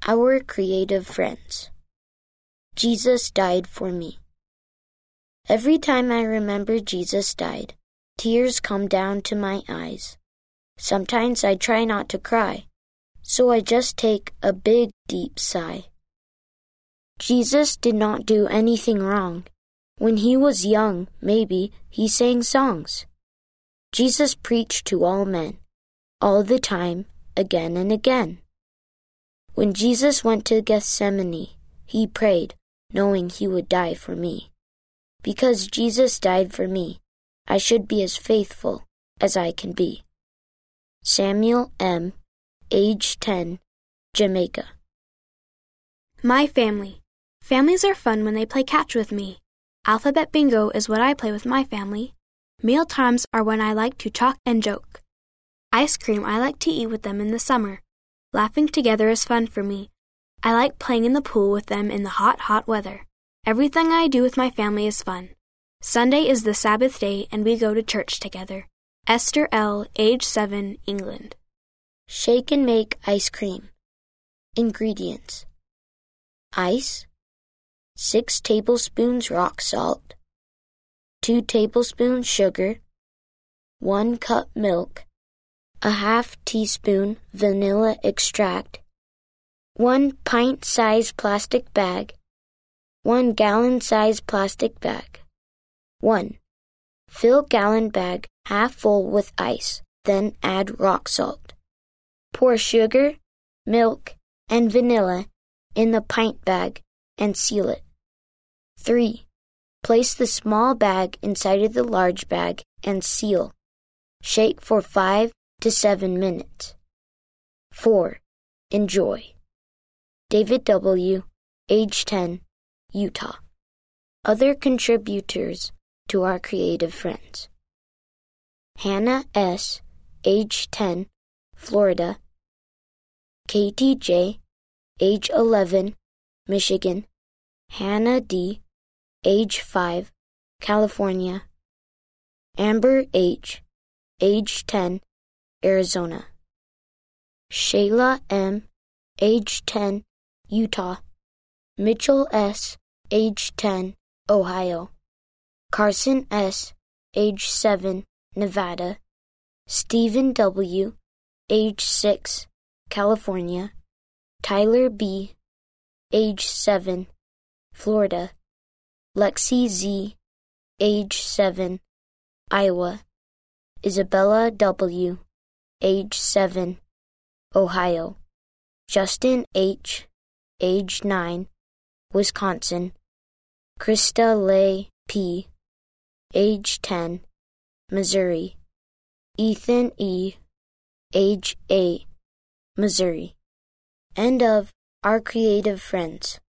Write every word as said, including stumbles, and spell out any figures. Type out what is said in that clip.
Our creative friends. Jesus died for me. Every time I remember Jesus died, tears come down to my eyes. Sometimes I try not to cry, so I just take a big, deep sigh. Jesus did not do anything wrong. When he was young, maybe, he sang songs. Jesus preached to all men, all the time, again and again. When Jesus went to Gethsemane, he prayed, knowing he would die for me. Because Jesus died for me, I should be as faithful as I can be. Samuel M., age ten, Jamaica. My family. Families are fun when they play catch with me. Alphabet bingo is what I play with my family. Meal times are when I like to talk and joke. Ice cream I like to eat with them in the summer. Laughing together is fun for me. I like playing in the pool with them in the hot, hot weather. Everything I do with my family is fun. Sunday is the Sabbath day and we go to church together. Esther L., age seven, England. Shake and make ice cream. Ingredients: ice, six tablespoons rock salt, two tablespoons sugar, one cup milk, a half teaspoon vanilla extract, one pint-sized plastic bag, one gallon-sized plastic bag. one. Fill gallon bag half full with ice, then add rock salt. Pour sugar, milk, and vanilla in the pint bag and seal it. three. Place the small bag inside of the large bag and seal. Shake for five to seven minutes. four. Enjoy. David W., age ten, Utah. Other contributors to our creative friends: Hannah S., age ten, Florida. Katie J., age eleven, Michigan. Hannah D., age five, California. Amber H., age ten, Arizona. Shayla M., age ten, Utah. Mitchell S., age ten, Ohio. Carson S., age seven, Nevada. Stephen W., age six, California. Tyler B., age seven, Florida. Lexi Z., age seven, Iowa. Isabella W., age seven, Ohio. Justin H., age nine, Wisconsin. Krista Lay P., age ten, Missouri. Ethan E., age eight, Missouri. End of Our Creative Friends.